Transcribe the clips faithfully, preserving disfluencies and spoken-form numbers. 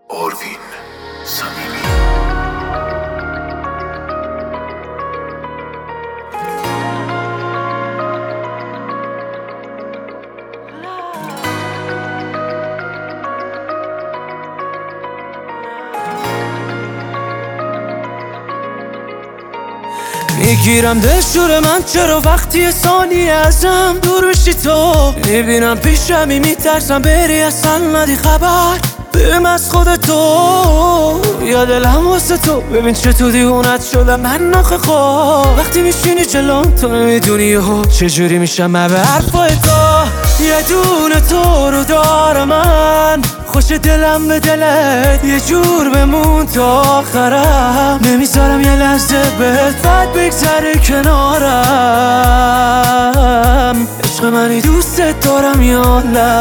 آروین صمیمی. میگیرم دلشور من چرا وقتی ثانیه ازم دور میشی تو میبینم پیشمی میترسم بری اصلا ندی خبر بهم از خودتو یا دلم واسه تو ببین چطور دیوونت شدم من نخه خواه وقتی میشینی جلوم تو نمیدونی ها چجوری میشم من به حرفای تو یه دونه تو رو دارم من خوش دلم به دلت یه جور بمون تا آخرم نمیذارم یه لحظه بهت بد بگذره کنارم عشق منی دوستت دارم یا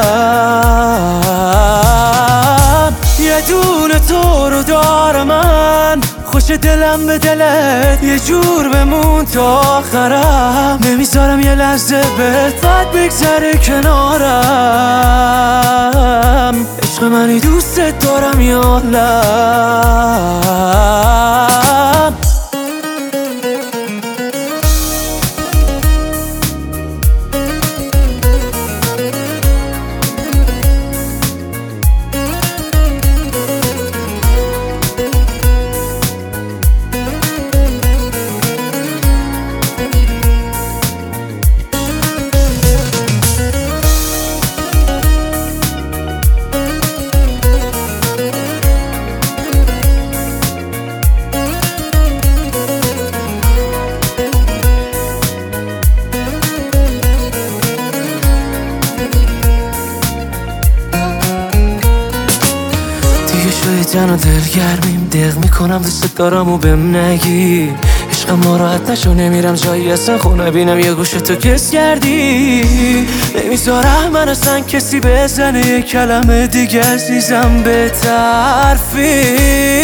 لب یه دونه تو رو دارم من خوش دلم به دلت یه جور بمون تا آخرم نمیذارم یه لحظه بهت بد بگذره کنارم عشق منی دوستت دارم یا لب جن و دلگرمیم دق میکنم دوست دارم و بهم نگی عشقم ناراحت نشو نمیرم جایی اصلا خونه بینم یه گوشه تو کس کردی نمیذارم من اصلا کسی بزنه یه کلمه دیگه عزیزم به طرفی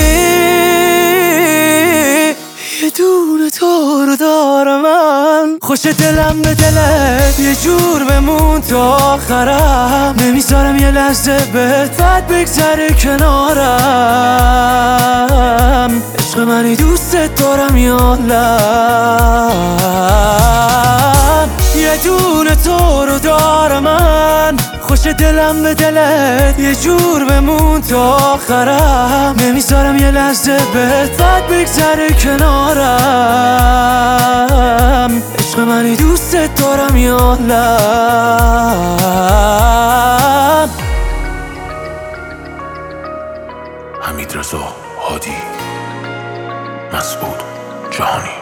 یه دونه تو رو دارم من خوش دلم به دلت یه جور بمون تا آخرم نمیذارم یه لحظه بهت بد بگذره کنارم عشق منی دوستت دارم یا لب یه دونه تو رو دارم من خوش دلم به دلت یه جور بمون تا آخرم نمیذارم یه لحظه بهت بد بگذره کنارم عشق منی دوستت دارم یا لب حمیدرضا هادی، مسعود جهانی.